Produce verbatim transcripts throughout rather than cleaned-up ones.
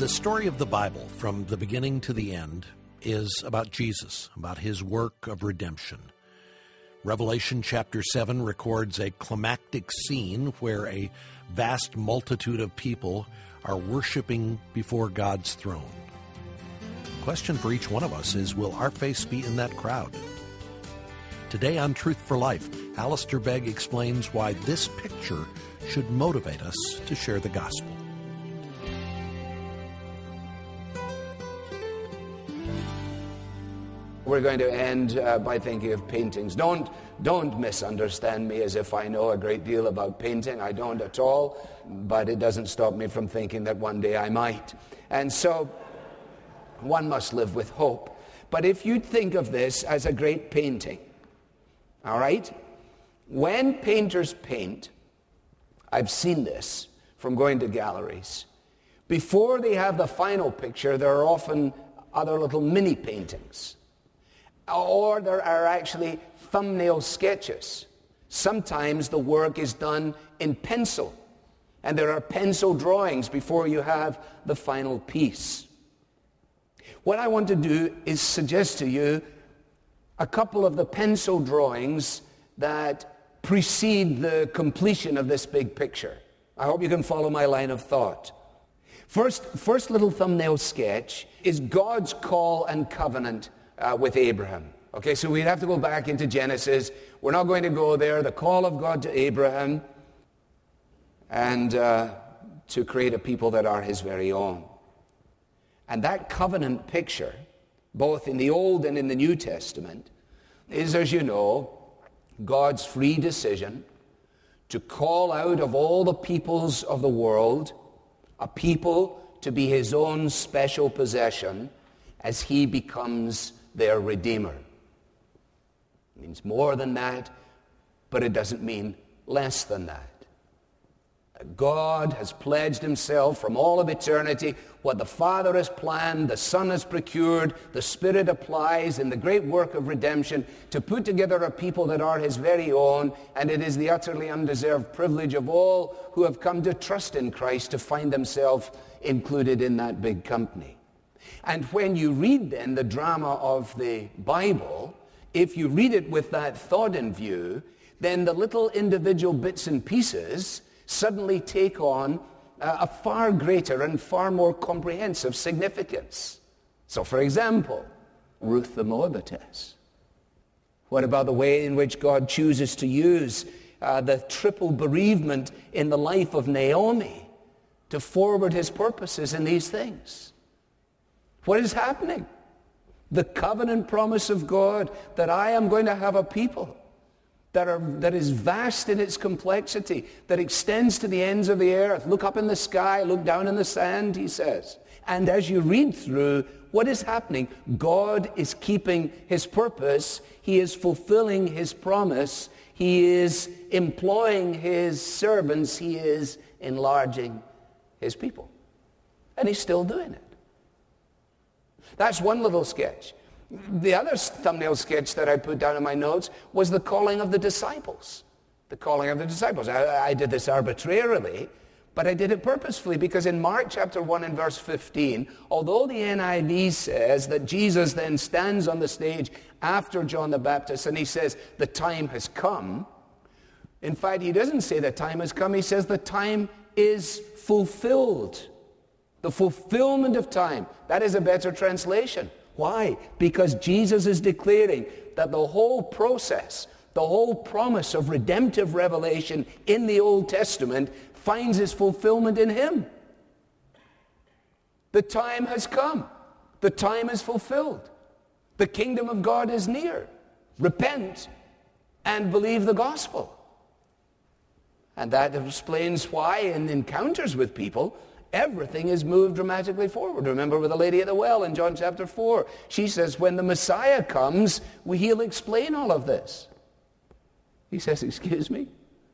story of the Bible, from the beginning to the end, is about Jesus, about his work of redemption. Revelation chapter seven records a climactic scene where a vast multitude of people are worshiping before God's throne. The question for each one of us is, will our face be in that crowd? Today on Truth for Life, Alistair Begg explains why this picture should motivate us to share the gospel. We're going to end uh, by thinking of paintings. Don't, don't misunderstand me as if I know a great deal about painting. I don't at all, but it doesn't stop me from thinking that one day I might. And so one must live with hope. But if you think of this as a great painting, all right? When painters paint, I've seen this from going to galleries. Before they have the final picture, there are often other little mini paintings. Or there are actually thumbnail sketches. Sometimes the work is done in pencil, and there are pencil drawings before you have the final piece. What I want to do is suggest to you a couple of the pencil drawings that precede the completion of this big picture. I hope you can follow my line of thought. First, first little thumbnail sketch is God's call and covenant Uh, with Abraham. Okay, so we'd have to go back into Genesis. We're not going to go there. The call of God to Abraham and uh, to create a people that are his very own. And that covenant picture, both in the Old and in the New Testament, is, as you know, God's free decision to call out of all the peoples of the world a people to be his own special possession as he becomes their Redeemer. It means more than that, but it doesn't mean less than that. God has pledged himself from all of eternity. What the Father has planned, the Son has procured, the Spirit applies in the great work of redemption to put together a people that are his very own, and it is the utterly undeserved privilege of all who have come to trust in Christ to find themselves included in that big company. And when you read then the drama of the Bible, if you read it with that thought in view, then the little individual bits and pieces suddenly take on a far greater and far more comprehensive significance. So for example, Ruth the Moabitess. What about the way in which God chooses to use uh, the triple bereavement in the life of Naomi to forward his purposes in these things? What is happening? The covenant promise of God that I am going to have a people that are that is vast in its complexity, that extends to the ends of the earth. Look up in the sky, look down in the sand, he says. And as you read through, what is happening? God is keeping his purpose. He is fulfilling his promise. He is employing his servants. He is enlarging his people. And he's still doing it. That's one little sketch. The other thumbnail sketch that I put down in my notes was the calling of the disciples. The calling of the disciples. I, I did this arbitrarily, but I did it purposefully because in Mark chapter one and verse fifteen, although the N I V says that Jesus then stands on the stage after John the Baptist and he says, the time has come. In fact, he doesn't say the time has come. He says the time is fulfilled. The fulfillment of time. That is a better translation. Why? Because Jesus is declaring that the whole process, the whole promise of redemptive revelation in the Old Testament finds its fulfillment in him. The time has come. The time is fulfilled. The kingdom of God is near. Repent and believe the gospel. And that explains why in encounters with people, everything is moved dramatically forward. Remember with the lady at the well in John chapter four. She says, when the Messiah comes, he'll explain all of this. He says, excuse me?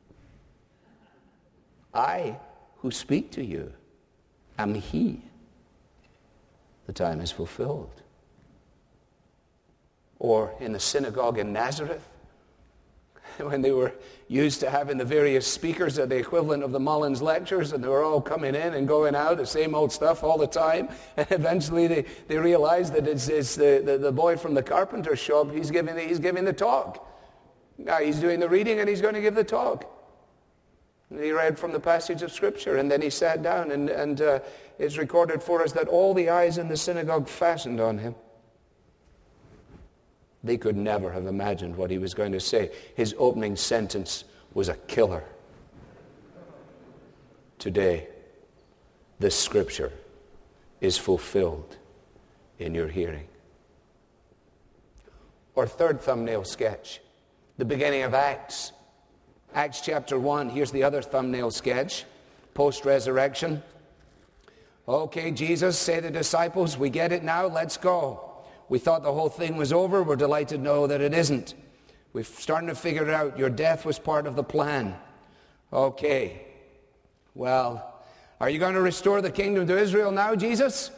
I who speak to you am he. The time is fulfilled. Or in the synagogue in Nazareth, when they were used to having the various speakers at the equivalent of the Mullins lectures, and they were all coming in and going out, the same old stuff all the time. And eventually they, they realized that it's, it's the, the, the boy from the carpenter shop, he's giving the, he's giving the talk. Now he's doing the reading and he's going to give the talk. And he read from the passage of Scripture, and then he sat down, and, and uh, it's recorded for us that all the eyes in the synagogue fastened on him. They could never have imagined what he was going to say. His opening sentence was a killer. Today, this Scripture is fulfilled in your hearing. Or third thumbnail sketch, the beginning of Acts. Acts chapter one, here's the other thumbnail sketch, post-resurrection. Okay, Jesus, say to the disciples, we get it now, let's go. We thought the whole thing was over. We're delighted to know that it isn't. We're starting to figure it out. Your death was part of the plan. Okay. Well, are you going to restore the kingdom to Israel now, Jesus?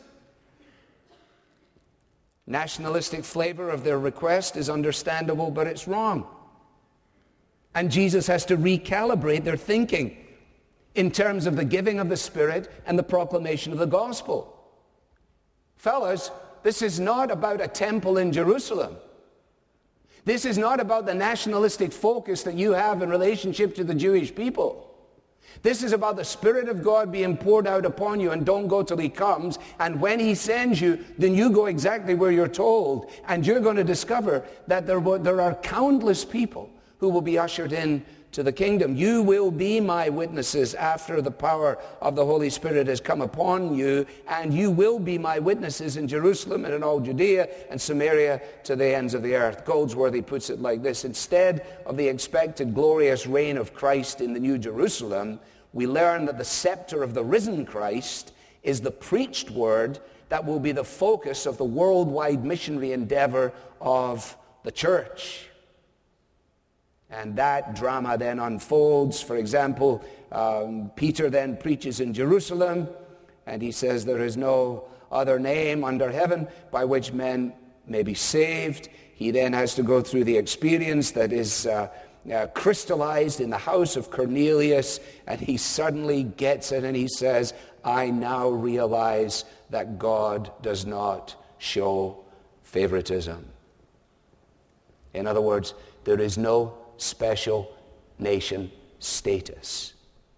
Nationalistic flavor of their request is understandable, but it's wrong. And Jesus has to recalibrate their thinking in terms of the giving of the Spirit and the proclamation of the gospel. Fellas, this is not about a temple in Jerusalem. This is not about the nationalistic focus that you have in relationship to the Jewish people. This is about the Spirit of God being poured out upon you, and don't go till He comes. And when He sends you, then you go exactly where you're told. And you're going to discover that there, there are countless people who will be ushered in to the kingdom. You will be my witnesses after the power of the Holy Spirit has come upon you, and you will be my witnesses in Jerusalem and in all Judea and Samaria to the ends of the earth. Goldsworthy puts it like this: instead of the expected glorious reign of Christ in the New Jerusalem, we learn that the scepter of the risen Christ is the preached word that will be the focus of the worldwide missionary endeavor of the church. And that drama then unfolds. For example, um, Peter then preaches in Jerusalem, and he says there is no other name under heaven by which men may be saved. He then has to go through the experience that is uh, uh, crystallized in the house of Cornelius, and he suddenly gets it, and he says, I now realize that God does not show favoritism. In other words, there is no special nation status.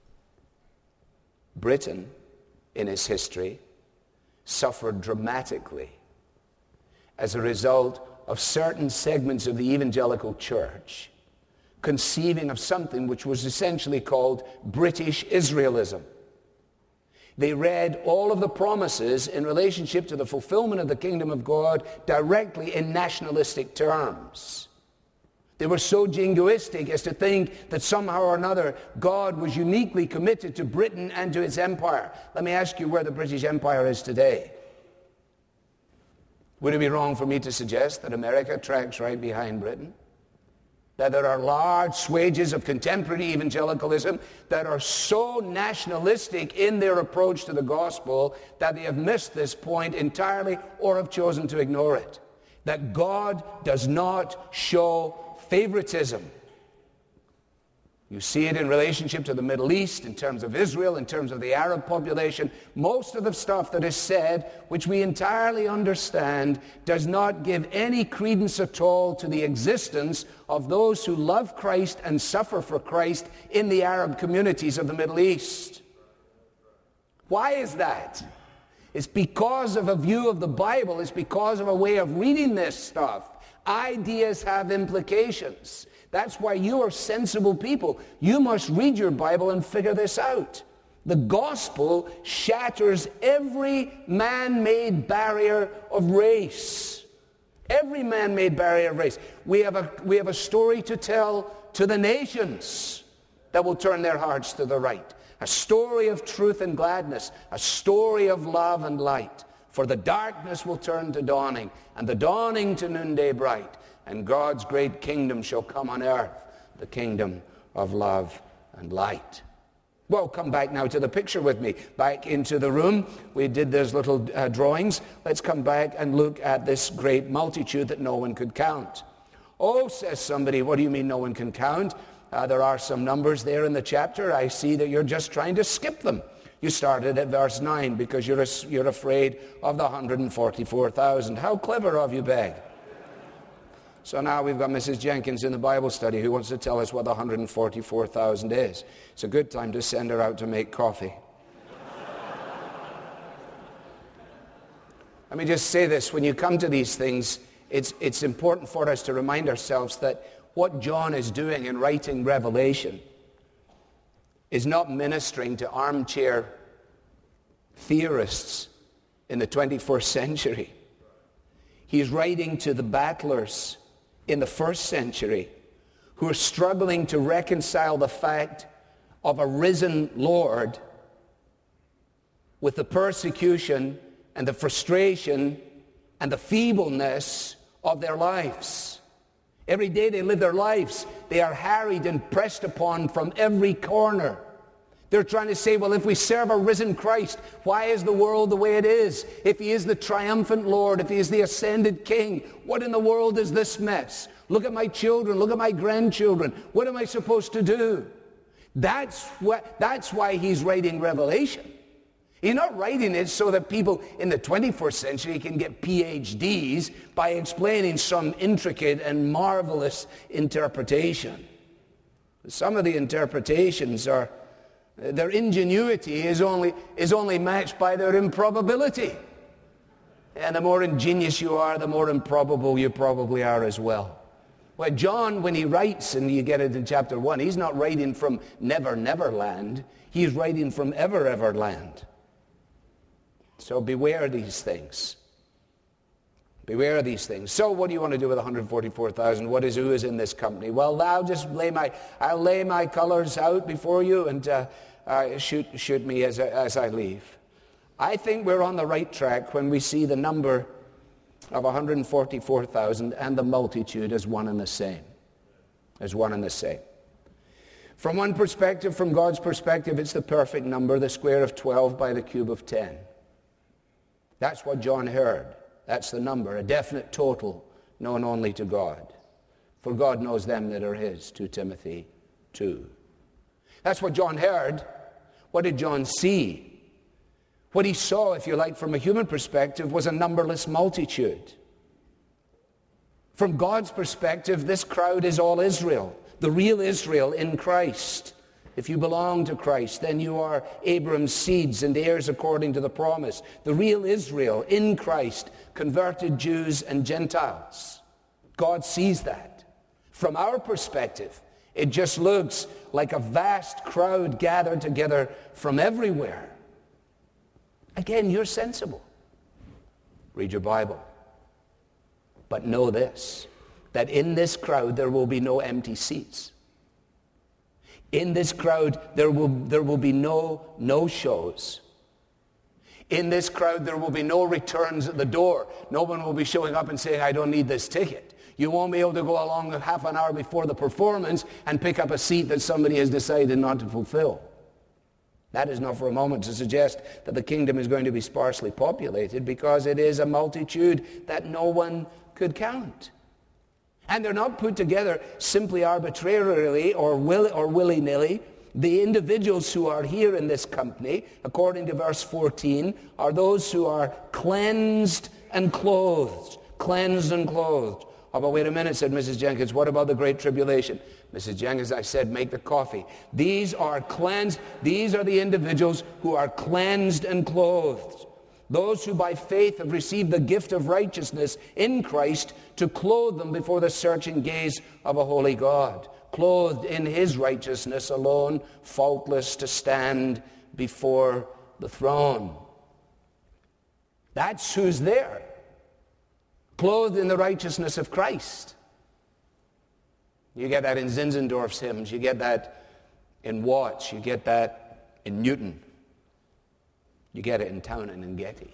Britain, in its history, suffered dramatically as a result of certain segments of the evangelical church conceiving of something which was essentially called British Israelism. They read all of the promises in relationship to the fulfillment of the kingdom of God directly in nationalistic terms. They were so jingoistic as to think that somehow or another God was uniquely committed to Britain and to its empire. Let me ask you where the British Empire is today. Would it be wrong for me to suggest that America tracks right behind Britain? That there are large swathes of contemporary evangelicalism that are so nationalistic in their approach to the gospel that they have missed this point entirely or have chosen to ignore it. That God does not show favoritism. You see it in relationship to the Middle East, in terms of Israel, in terms of the Arab population. Most of the stuff that is said, which we entirely understand, does not give any credence at all to the existence of those who love Christ and suffer for Christ in the Arab communities of the Middle East. Why is that? It's because of a view of the Bible. It's because of a way of reading this stuff. Ideas have implications. That's why you are sensible people. You must read your Bible and figure this out. The gospel shatters every man-made barrier of race. Every man-made barrier of race. We have a, we have a story to tell to the nations that will turn their hearts to the right. A story of truth and gladness. A story of love and light. For the darkness will turn to dawning, and the dawning to noonday bright, and God's great kingdom shall come on earth, the kingdom of love and light. Well, come back now to the picture with me. Back into the room. We did those little uh, drawings. Let's come back and look at this great multitude that no one could count. Oh, says somebody, what do you mean no one can count? Uh, there are some numbers there in the chapter. I see that you're just trying to skip them. You started at verse nine because you're, you're afraid of the one hundred forty-four thousand. How clever of you, Beg. So now we've got Missus Jenkins in the Bible study who wants to tell us what the one hundred forty-four thousand is. It's a good time to send her out to make coffee. Let me just say this. When you come to these things, it's, it's important for us to remind ourselves that what John is doing in writing Revelation is not ministering to armchair theorists in the twenty-first century. He's writing to the battlers in the first century who are struggling to reconcile the fact of a risen Lord with the persecution and the frustration and the feebleness of their lives. Every day they live their lives, they are harried and pressed upon from every corner. They're trying to say, well, if we serve a risen Christ, why is the world the way it is? If he is the triumphant Lord, if he is the ascended King, what in the world is this mess? Look at my children, look at my grandchildren. What am I supposed to do? That's what, that's why he's writing Revelation. He's not writing it so that people in the twenty-first century can get P H Ds by explaining some intricate and marvelous interpretation. Some of the interpretations are, their ingenuity is only, is only matched by their improbability. And the more ingenious you are, the more improbable you probably are as well. Well, John, when he writes, and you get it in chapter one, he's not writing from never, never land. He's writing from ever, ever land. So beware these things. Beware these things. So what do you want to do with one hundred forty-four thousand? What is, who is in this company? Well, I'll just lay my, I'll lay my colors out before you and uh, uh, shoot, shoot me as I, as I leave. I think we're on the right track when we see the number of one hundred forty-four thousand and the multitude as one and the same. As one and the same. From one perspective, from God's perspective, it's the perfect number, the square of twelve by the cube of ten. That's what John heard. That's the number, a definite total known only to God. For God knows them that are his, Second Timothy two. That's what John heard. What did John see? What he saw, if you like, from a human perspective, was a numberless multitude. From God's perspective, this crowd is all Israel, the real Israel in Christ. If you belong to Christ, then you are Abraham's seeds and heirs according to the promise. The real Israel in Christ, converted Jews and Gentiles. God sees that. From our perspective, it just looks like a vast crowd gathered together from everywhere. Again, you're sensible. Read your Bible. But know this, that in this crowd there will be no empty seats. In this crowd, there will, there will be no no-shows. In this crowd, there will be no returns at the door. No one will be showing up and saying, I don't need this ticket. You won't be able to go along half an hour before the performance and pick up a seat that somebody has decided not to fulfill. That is not for a moment to suggest that the kingdom is going to be sparsely populated, because it is a multitude that no one could count. And they're not put together simply arbitrarily or, will, or willy-nilly. The individuals who are here in this company, according to verse fourteen, are those who are cleansed and clothed. Cleansed and clothed. Oh, but wait a minute, said Missus Jenkins, what about the Great Tribulation? Missus Jenkins, I said, make the coffee. These are cleansed. These are the individuals who are cleansed and clothed. Those who by faith have received the gift of righteousness in Christ to clothe them before the searching gaze of a holy God. Clothed in his righteousness alone, faultless to stand before the throne. That's who's there. Clothed in the righteousness of Christ. You get that in Zinzendorf's hymns. You get that in Watts. You get that in Newton. You get it in Townend and Getty.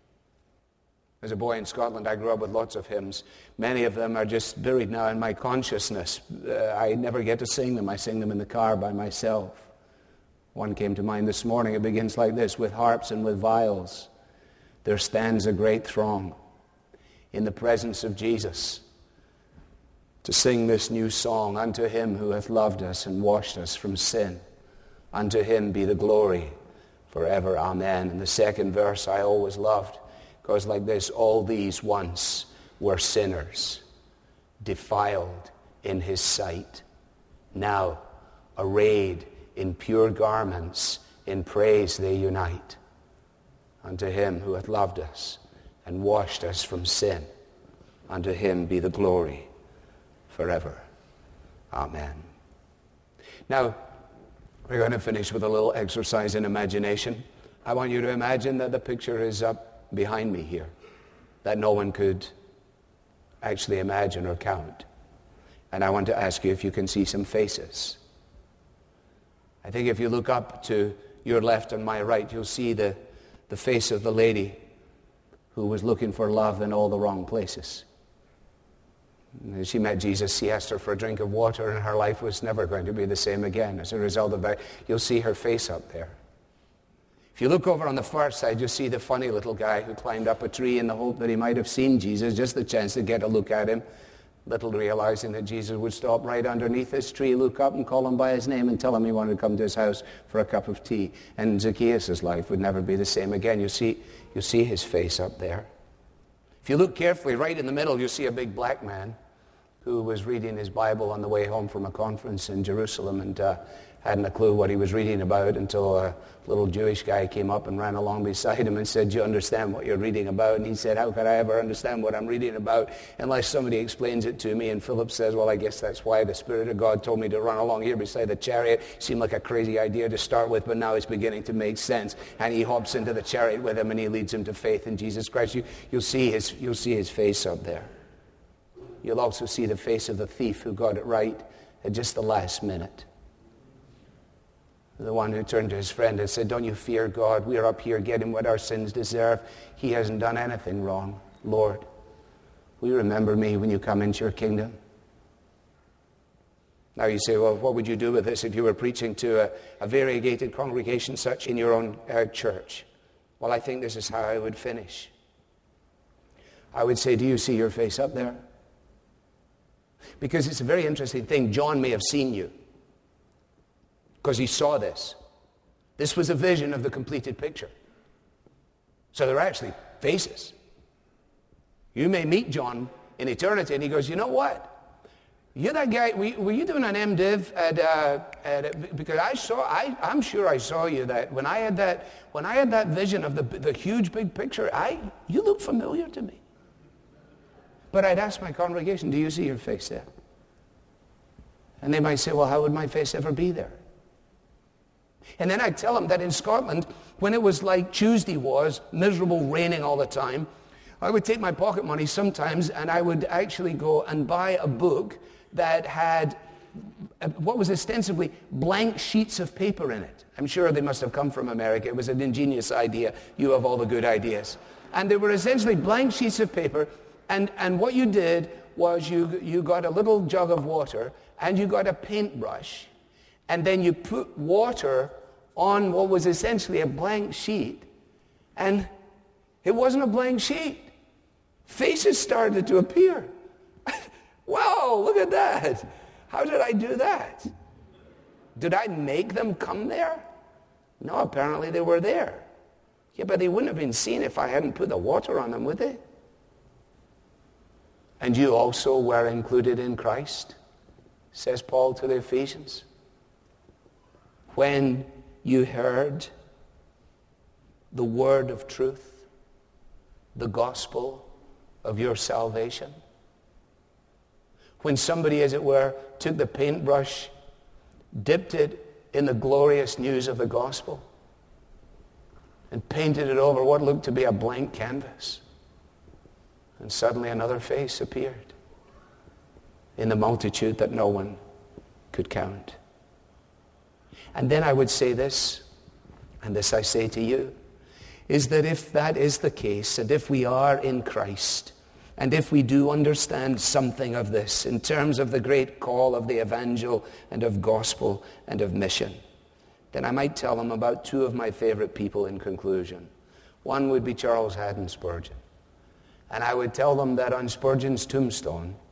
As a boy in Scotland, I grew up with lots of hymns. Many of them are just buried now in my consciousness. Uh, I never get to sing them. I sing them in the car by myself. One came to mind this morning. It begins like this: with harps and with viols, there stands a great throng in the presence of Jesus. to sing this new song, unto him who hath loved us and washed us from sin. Unto him be the glory forever. Amen. And the second verse I always loved, goes like this: all these once were sinners, defiled in his sight. Now, arrayed in pure garments, in praise they unite. Unto him who hath loved us and washed us from sin. Unto him be the glory forever. Amen. Now, we're going to finish with a little exercise in imagination. I want you to imagine that the picture is up behind me here, that no one could actually imagine or count. And I want to ask you if you can see some faces. I think if you look up to your left and my right, you'll see the, the face of the lady who was looking for love in all the wrong places. As she met Jesus, he asked her for a drink of water, and her life was never going to be the same again. As a result of that, you'll see her face up there. If you look over on the far side, you'll see the funny little guy who climbed up a tree in the hope that he might have seen Jesus, just the chance to get a look at him, little realizing that Jesus would stop right underneath this tree, look up and call him by his name and tell him he wanted to come to his house for a cup of tea. And Zacchaeus' life would never be the same again. You'll see, you'll see his face up there. If you look carefully, right in the middle, you'll see a big black man who was reading his Bible on the way home from a conference in Jerusalem, and uh, hadn't a clue what he was reading about until a little Jewish guy came up and ran along beside him and said, "Do you understand what you're reading about?" And he said, "How could I ever understand what I'm reading about unless somebody explains it to me?" And Philip says, "Well, I guess that's why the Spirit of God told me to run along here beside the chariot." Seemed like a crazy idea to start with, but now it's beginning to make sense. And he hops into the chariot with him and he leads him to faith in Jesus Christ. You, you'll see his, you'll see his face up there. You'll also see the face of the thief who got it right at just the last minute. The one who turned to his friend and said, "Don't you fear God? We are up here getting what our sins deserve. He hasn't done anything wrong. Lord, will you remember me when you come into your kingdom?" Now you say, well, what would you do with this if you were preaching to a, a variegated congregation such in your own uh, church? Well, I think this is how I would finish. I would say, do you see your face up there? Because it's a very interesting thing. John may have seen you because he saw this. This was a vision of the completed picture. So there are actually faces. You may meet John in eternity and he goes, "You know what? You're that guy, were, were you doing an MDiv at, uh, at, because I saw, I, I'm sure I saw you that when I had that, when I had that vision of the, the huge big picture, I, you look familiar to me." But I'd ask my congregation, "Do you see your face there?" And they might say, "Well, how would my face ever be there?" And then I'd tell them that in Scotland, when it was like Tuesday was, miserable, raining all the time, I would take my pocket money sometimes and I would actually go and buy a book that had what was ostensibly blank sheets of paper in it. I'm sure they must have come from America. It was an ingenious idea. You have all the good ideas. And they were essentially blank sheets of paper. And, and what you did was you, you got a little jug of water and you got a paintbrush, and then you put water on what was essentially a blank sheet, and it wasn't a blank sheet. Faces started to appear. Wow, look at that. How did I do that? Did I make them come there? No, apparently they were there. Yeah, but they wouldn't have been seen if I hadn't put the water on them, would they? And you also were included in Christ, says Paul to the Ephesians, when you heard the word of truth, the gospel of your salvation. When somebody, as it were, took the paintbrush, dipped it in the glorious news of the gospel, and painted it over what looked to be a blank canvas. And suddenly another face appeared in the multitude that no one could count. And then I would say this, and this I say to you, is that if that is the case, and if we are in Christ, and if we do understand something of this in terms of the great call of the evangel and of gospel and of mission, then I might tell them about two of my favorite people in conclusion. One would be Charles Haddon Spurgeon. And I would tell them that on Spurgeon's tombstone,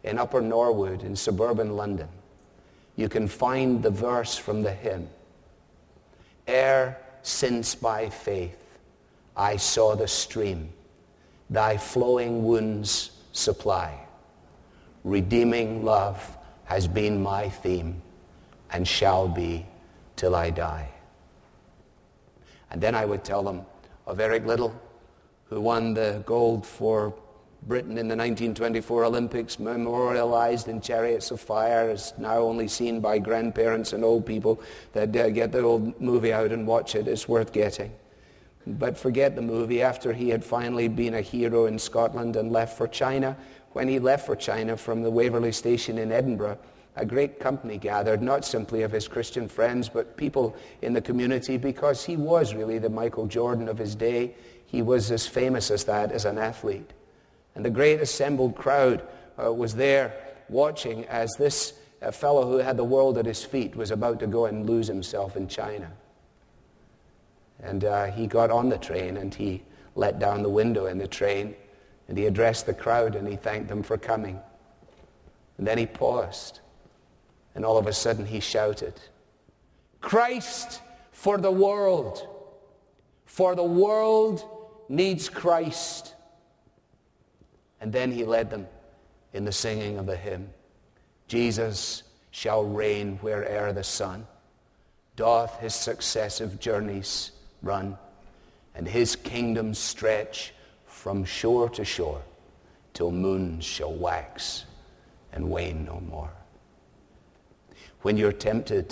in Upper Norwood in suburban London, you can find the verse from the hymn, "Ere since by faith I saw the stream, thy flowing wounds supply. Redeeming love has been my theme and shall be till I die." And then I would tell them of Eric Liddell, who won the gold for Britain in the nineteen twenty-four Olympics, memorialized in Chariots of Fire, is now only seen by grandparents and old people that uh, get the old movie out and watch it. It's worth getting. But forget the movie. After he had finally been a hero in Scotland and left for China, when he left for China from the Waverley Station in Edinburgh, a great company gathered, not simply of his Christian friends, but people in the community, because he was really the Michael Jordan of his day. He was as famous as that as an athlete. And the great assembled crowd uh, was there watching as this uh, fellow who had the world at his feet was about to go and lose himself in China. And uh, he got on the train and he let down the window in the train and he addressed the crowd and he thanked them for coming. And then he paused and all of a sudden he shouted, "Christ for the world, for the world needs Christ." And then he led them in the singing of the hymn, "Jesus shall reign where'er the sun doth his successive journeys run, and his kingdom stretch from shore to shore, till moons shall wax and wane no more." When you're tempted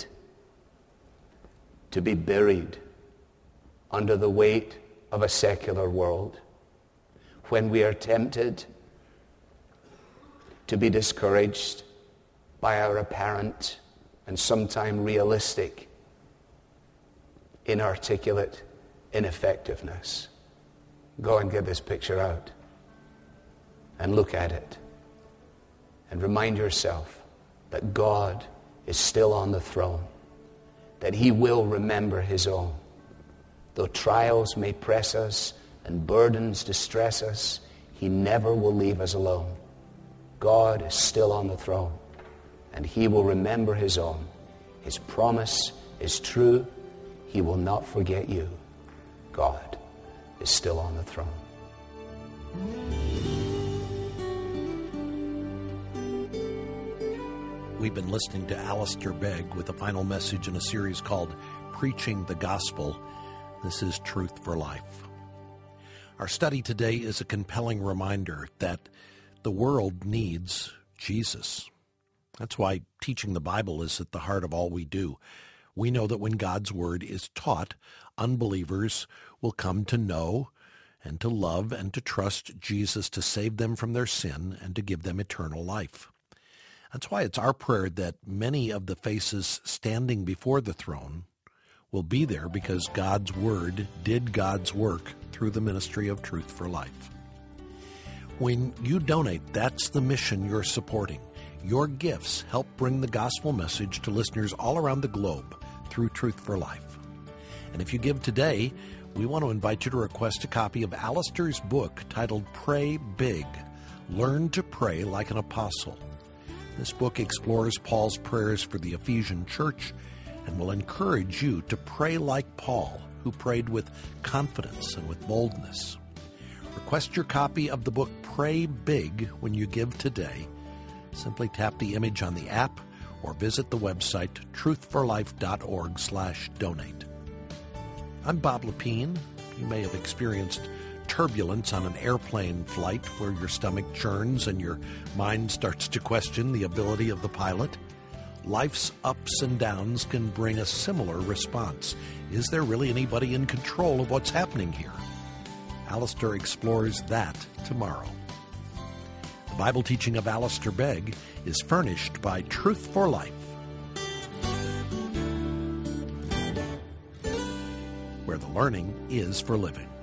to be buried under the weight of a secular world, when we are tempted to be discouraged by our apparent and sometimes realistic inarticulate ineffectiveness, go and get this picture out and look at it and remind yourself that God is still on the throne, that he will remember his own. Though trials may press us and burdens distress us, he never will leave us alone. God is still on the throne, and he will remember his own. His promise is true. He will not forget you. God is still on the throne. We've been listening to Alistair Begg with a final message in a series called Preaching the Gospel. This is Truth for Life. Our study today is a compelling reminder that the world needs Jesus. That's why teaching the Bible is at the heart of all we do. We know that when God's Word is taught, unbelievers will come to know and to love and to trust Jesus to save them from their sin and to give them eternal life. That's why it's our prayer that many of the faces standing before the throne will be there because God's Word did God's work through the ministry of Truth for Life. When you donate, that's the mission you're supporting. Your gifts help bring the gospel message to listeners all around the globe through Truth for Life. And if you give today, we want to invite you to request a copy of Alistair's book titled Pray Big, Learn to Pray Like an Apostle. This book explores Paul's prayers for the Ephesian church and will encourage you to pray like Paul, who prayed with confidence and with boldness. Request your copy of the book Pray Big when you give today. Simply tap the image on the app or visit the website truthforlife.org slash donate. I'm Bob Lepine. You may have experienced turbulence on an airplane flight where your stomach churns and your mind starts to question the ability of the pilot. Life's ups and downs can bring a similar response. Is there really anybody in control of what's happening here? Alistair explores that tomorrow. The Bible teaching of Alistair Begg is furnished by Truth for Life, where the learning is for living.